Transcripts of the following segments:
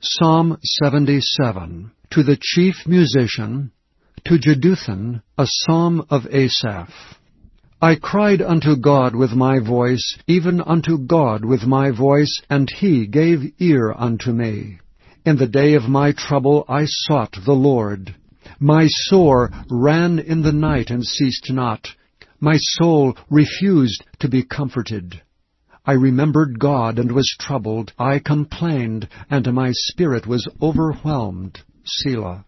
Psalm 77. To the chief musician, to Jeduthun, a psalm of Asaph. I cried unto God with my voice, even unto God with my voice, and he gave ear unto me. In the day of my trouble I sought the Lord. My sore ran in the night and ceased not. My soul refused to be comforted. I remembered God and was troubled. I complained, and my spirit was overwhelmed. Selah.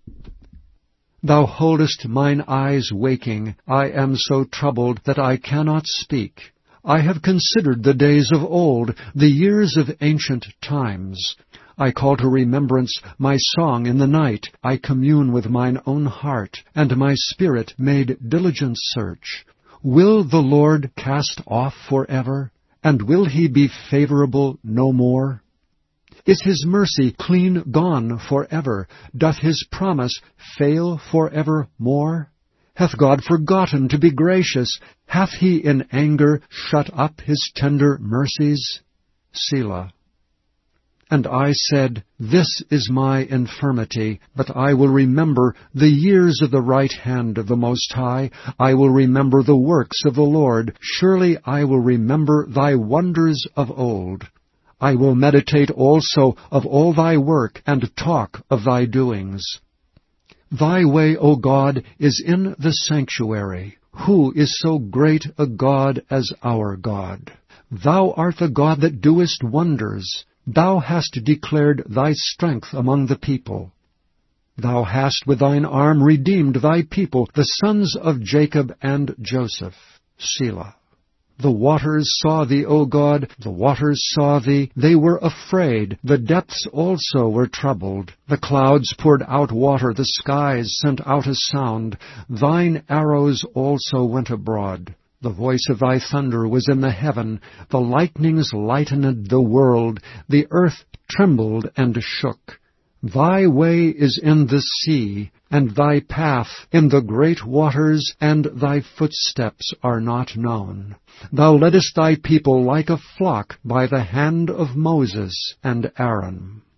Thou holdest mine eyes waking. I am so troubled that I cannot speak. I have considered the days of old, the years of ancient times. I call to remembrance my song in the night. I commune with mine own heart, and my spirit made diligent search. Will the Lord cast off forever? And will he be favorable no more? Is his mercy clean gone forever? Doth his promise fail forevermore? Hath God forgotten to be gracious? Hath he in anger shut up his tender mercies? Selah. And I said, This is my infirmity, but I will remember the years of the right hand of the Most High. I will remember the works of the Lord. Surely I will remember thy wonders of old. I will meditate also of all thy work, and talk of thy doings. Thy way, O God, is in the sanctuary. Who is so great a God as our God? Thou art the God that doest wonders. Thou hast declared thy strength among the people. Thou hast with thine arm redeemed thy people, the sons of Jacob and Joseph. Selah. The waters saw thee, O God, the waters saw thee. They were afraid. The depths also were troubled. The clouds poured out water. The skies sent out a sound. Thine arrows also went abroad. The voice of thy thunder was in the heaven. The lightnings lightened the world. The earth trembled and shook. Thy way is in the sea, and thy path in the great waters, and thy footsteps are not known. Thou leddest thy people like a flock by the hand of Moses and Aaron.